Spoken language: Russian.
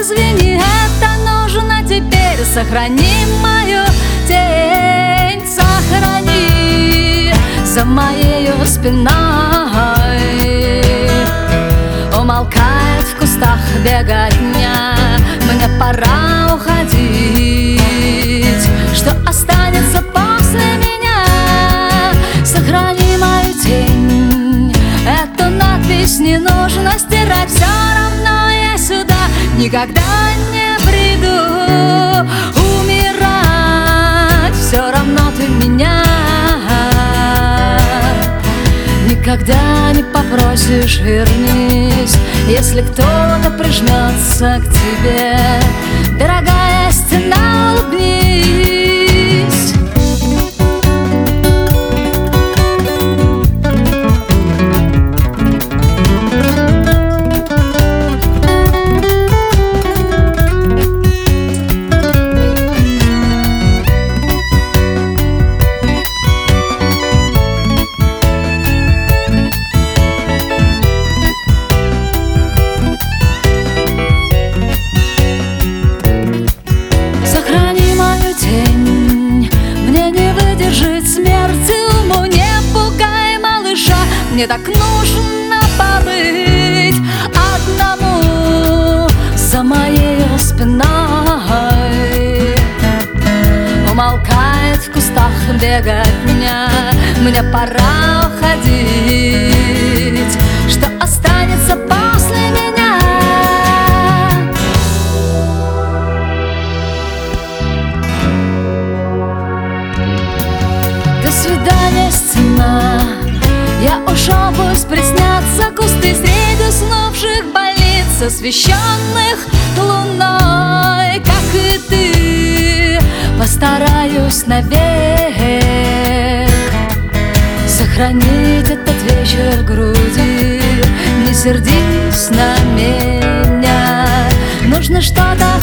извини, это нужно теперь. Сохрани мою тень, сохрани за моей спиной. Умолкает в кустах беготня, мне пора уходить. Что останется после меня? Сохрани мою тень, эту надпись не нужно стирать. Все равно я сюда никогда не приду умирать. Все равно ты меня никогда не попросишь вернись. Если кто-то прижмется к тебе, дорогая стена, улыбнись. Мне так нужно побыть одному за моей спиной. Умолкает в кустах беготня, мне пора уходить. Что останется после меня? До свидания, стена. Я ушел, пусть приснятся кусты среди уснувших больниц, освещенных луной. Как и ты, постараюсь навек сохранить этот вечер в груди. Не сердись на меня, нужно что-то